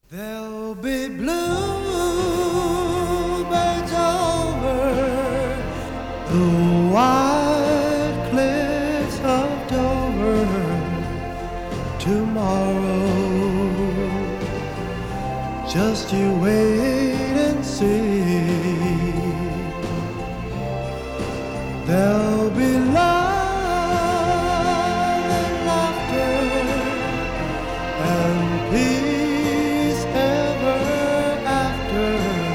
There'll be bluebirds over the white cliffs of Dover tomorrow. Just you wait and see. There'll be love and laughter and peace ever after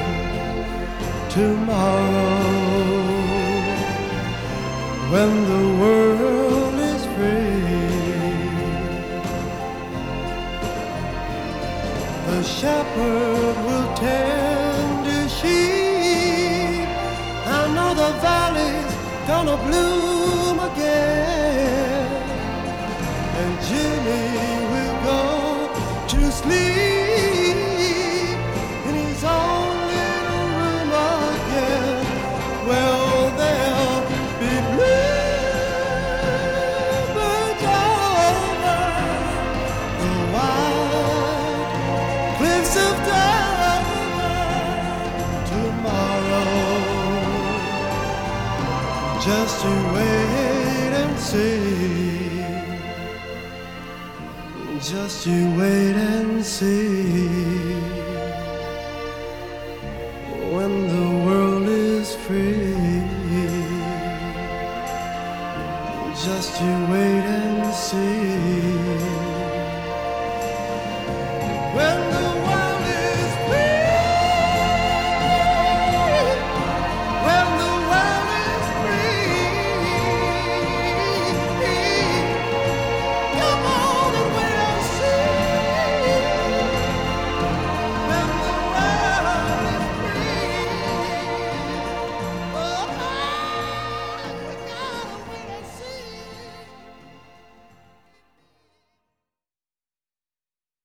tomorrow, when the world is free. The shepherd will tend his sheep. I know the valley's gonna bloom again, and Jimmy will go to sleep in his own little room again. Well, there'll be bluebirds over the white cliffs of Dover tomorrow. Just you wait and see. Just you wait and see. When the world is free, just you wait and see.